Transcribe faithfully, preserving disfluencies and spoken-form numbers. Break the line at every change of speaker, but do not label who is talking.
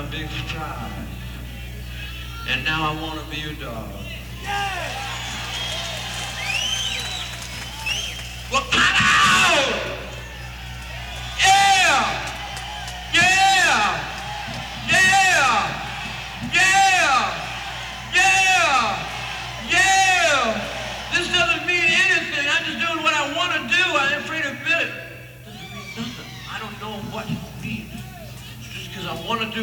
my big stride. And now I want to be your dog. Yeah! Well, cut out! Yeah! Yeah! Yeah! Yeah! Yeah! Yeah! This doesn't mean anything. I'm just doing what I want to do. I ain't afraid to admit it. It doesn't mean nothing. I don't know what it means. It's just because I want to do